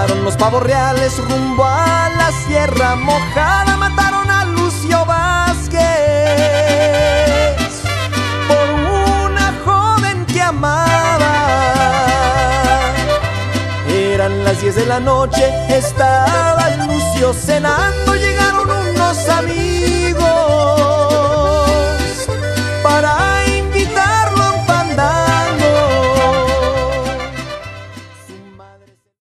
Llegaron los pavos reales rumbo a la Sierra Mojada. Mataron a Lucio Vázquez por una joven que amaba. Eran las 10 de la noche, estaba Lucio cenando. Llegaron unos amigos